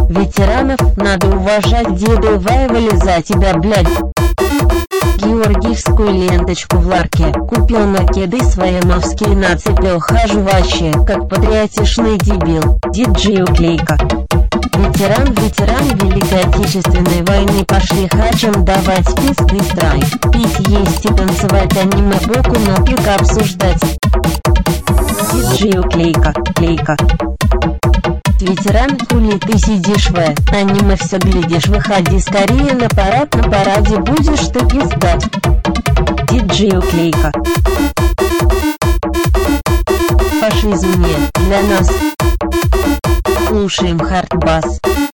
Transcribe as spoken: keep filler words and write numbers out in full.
Ветеранов надо уважать, деды воевали за тебя, блядь. Георгиевскую ленточку в ларке купил, на кеды свои мовские нацепил, хожу вообще как патриотичный дебил. Диджей Уклейка. Ветеран, ветеран Великой Отечественной войны, пошли хачем давать пизды страйк. Пить, есть и танцевать, аниме боку, но пик обсуждать. Диджей Уклейка, клейка. Ветеран, хули ты сидишь в аниме все глядишь, выходи скорее на парад, на параде будешь ты пиздать. Диджей Уклейка. Фашизм не для нас. Слушаем хардбас.